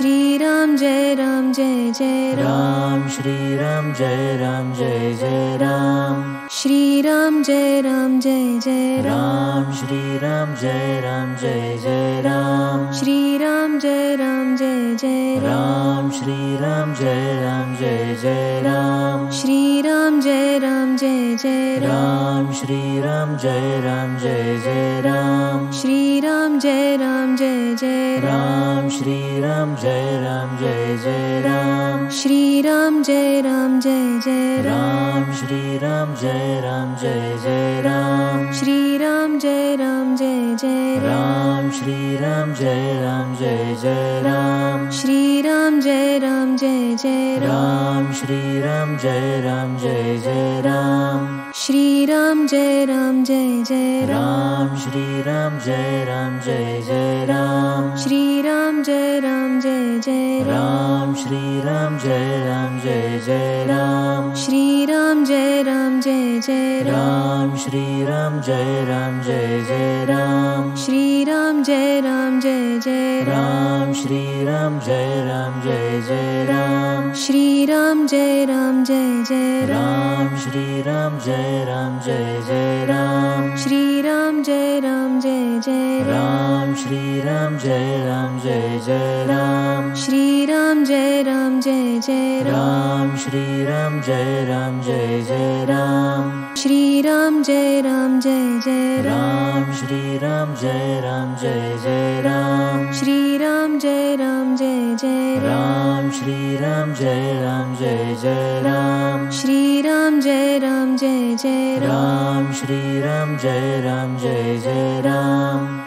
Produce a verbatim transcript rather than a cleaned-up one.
Shri Ram Jai Ram Jai Jai Ram, Ram Shri Ram Jai Ram Jai Jai Ram, Shri Ram Jai Ram Jai Jai Ram, Ram Shri Ram Jai Ram Jai Jai Ram, Shri Ram Jai Ram Jai Jai Ram, Ram Shri Ram Jai Ram Jai Jai Ram, Shri Ram Jai Ram Jai Jai Ram, Ram Shri Ram Jai Ram Jai Jai Ram, Shri Ram Jai Ram Jai Jai Ram, Ram Shri Ram Jai Ram Jai Jai Ram, Shri Ram Jai Ram Jai Jai Ram, Ram Shri Ram Jai Ram Jai Jai Ram, Shri Ram Jai Ram Jai Jai Ram Shri Ram Jai Ram Jai Jai Ram, Shri Ram Jai Ram Jai Jai Ram Shri Ram Jai Ram Jai Jai Ram, Shri Ram Jai Ram Jai Jai Ram Shri Ram Jai Ram Jai Jai Ram, Shri Ram Jai Ram Jai Jai Ram Shri Ram Jai Ram Jai Jai Ram, Shri Ram Jai Ram Jai Jai Ram Shri Ram Jai Ram Jai Jai Ram, Shri Ram Jai Ram Jai Jai Ram Shri Ram Jai Ram Jai Jai Ram, Shri Ram Jai Ram Jai Jai Ram Shri Ram Jai Ram Jai Jai Ram, Shri Ram Jai Ram Jai Jai Ram Shri Ram Jai Ram Jai Jai Ram, Shri Ram Jai Ram Jai Jai Ram Shri Ram Jai Ram Jai Jai Ram, Shri Ram Jai Ram Jai Jai Ram Shri Ram Jai Ram Jai Jai Ram, Shri Ram Jai Ram Jai Jai Ram Shri Ram Jai Ram Jai Jai Ram, Shri Ram Jai Ram Jai Jai Ram Shri Ram Jai Ram Jai Jai Ram,